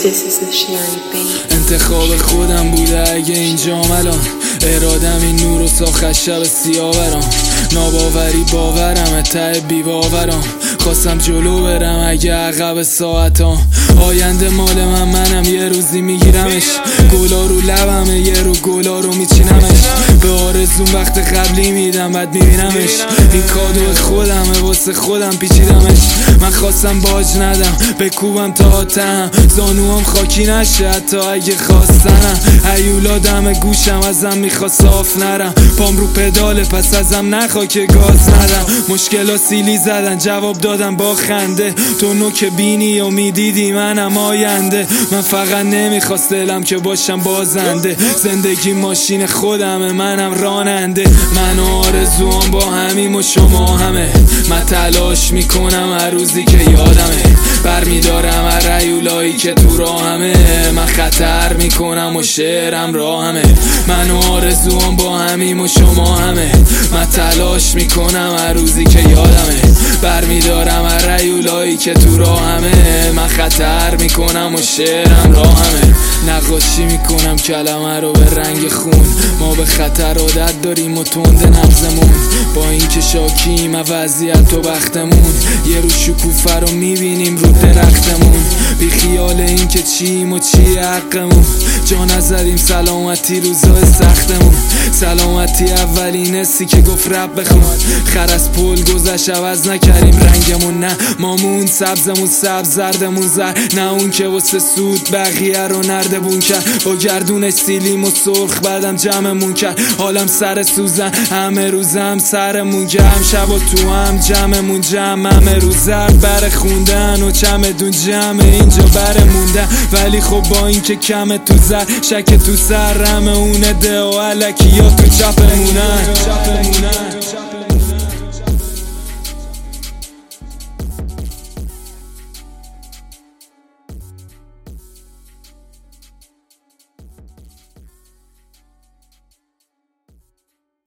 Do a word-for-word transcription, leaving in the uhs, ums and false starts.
This is the Sherry Beat. انتخاب خودم بوده اگه اینجام الان، ارادم این نور و ساخت شب سیاه برام، ناباوری باورم ته بی باورم، خواستم جلو برم اگه عقب ساعتام، آینده مال من منم یه روزی میگیرمش، گلا رو لبمه یه رو گلا رو میچینمش، به آرزون وقت قبلی میدم بعد میبینمش، این کادو خودمه واسه خودم پیچیدمش، من خواستم باج ندم بکوبم تا آتم، زانوام خاکی نشه حتی اگه خواستنم، هیولا دم گوشم ازم میخواست صاف نرم، پام رو پداله پس ازم نخوا که گاز ندم، مشکلا سیلی زدن جواب دادم با خنده، تو نوک بینی و میدیدی منم آینده، من فقط نمیخواست دلم که باشم بازنده، زندگی ماشین خودمه منم راننده، من و آرزوام با همیم و شما همه، من تلاش میکنم هر روزی که یادمه، برمیدارم هر ریولایی که تو راهمه، من خطر میکنم و شعرم راهمه، من و آرزوام با همیم و شما همه، من تلاش میکنم هر روزی که یادمه، برمیدارم هر ریولایی که تو راهمه، من خطر میکنم و شعرم راهمه، نقاشی میکنم کلمه رو به رنگ خون، ما به خطر عادت داریم و تند نبضمون، با اینکه شاکیم وضعیت و بختمون، یه رو شکوفه رو میبینیم رو درختمون، بی خیال اینکه چیم و چی حقمون، جا نزدیم سلامتی روزای سختمون، سلامتی اولین حسی که گفت رب بخون، خر از پل گذشت عوض نکردیم رنگمون، نه مامون سبزمون سبز زردمون زر، نه اون که واسه سود بقیه رو نردبون کرد، با گردونش سیلیم و سرخ بعدم جمعمون کرد، حالم سر سوزن همه روزم سرمون گرم، شب و تو هم جمعمون جمع، همه روز زرد بر خوندن و چمدون جمع اینجا بر موندن، ولی خب با این که کم تو زر شک تو سرمه اونه ده و علکی یا تو چپمونن.